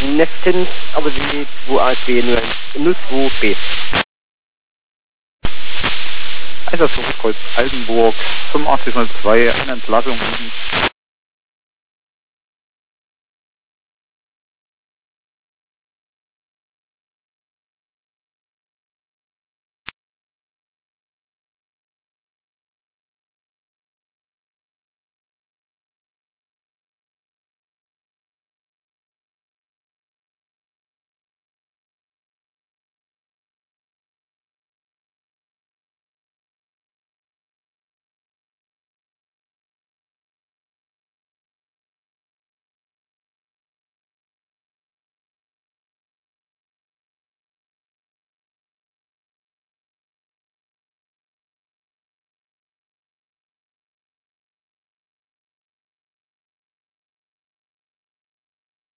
Neftens, aber sie 2AC 02B. Einsatzkreuz Altenburg 8502, eine Entladung